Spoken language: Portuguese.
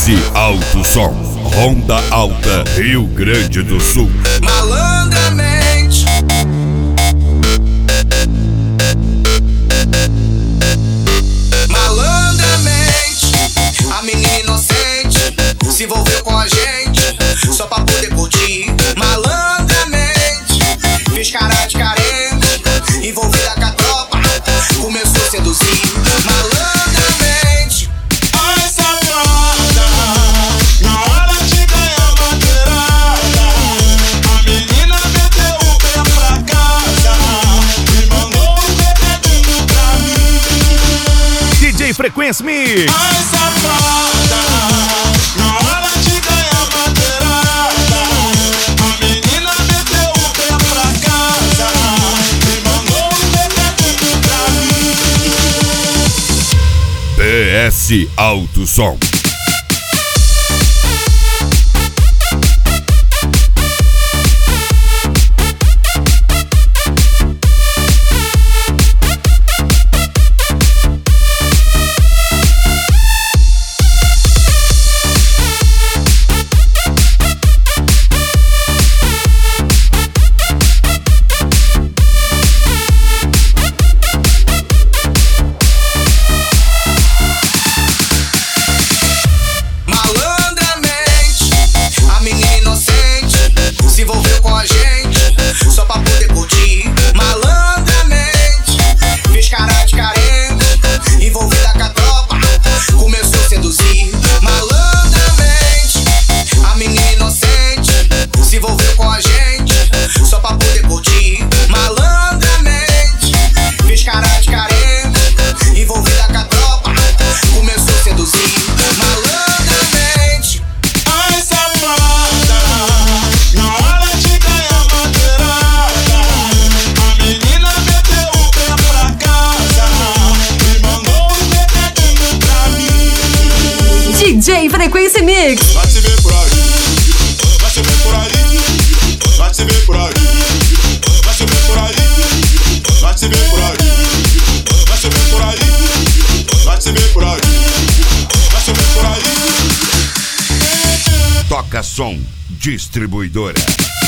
PS Alto Som, Ronda Alta, Rio Grande do Sul. Malandramente, malandramente, a menina inocente se envolveu com a gente só pra poder curtir. Malandramente, fez cara de carente, envolvida com a tropa, começou a seduzir. Malandramente, ai safada, na hora de ganhar madeirada, a menina meteu o pé pra casa e mandou um recadinho pra mim. DJ Frequência Mix. Ai safada, na hora de ganhar madeirada, a menina meteu o pé pra casa e mandou um recadinho pra mim. PS Alto Som. só pra poder curtir. Malandramente, fez cara de carente, envolvida com a tropa, começou a seduzir. Malandramente, a menina inocente se envolveu com a gente só pra poder curtir. Malandramente, fez cara de carente, envolvida com a tropa, começou a seduzir. Malandramente, ai safada, na hora de ganhar madeirada, a menina meteu o pé pra casa e mandou um recadinho pra mim. DJ Frequência Mix. Vai se ver por aí, vai se ver por aí, vai se ver por aí, vai se ver por aí, vai se ver por aí, vai se ver por aí, vai se ver por aí, vai se ver por aí. Toca Som Distribuidora.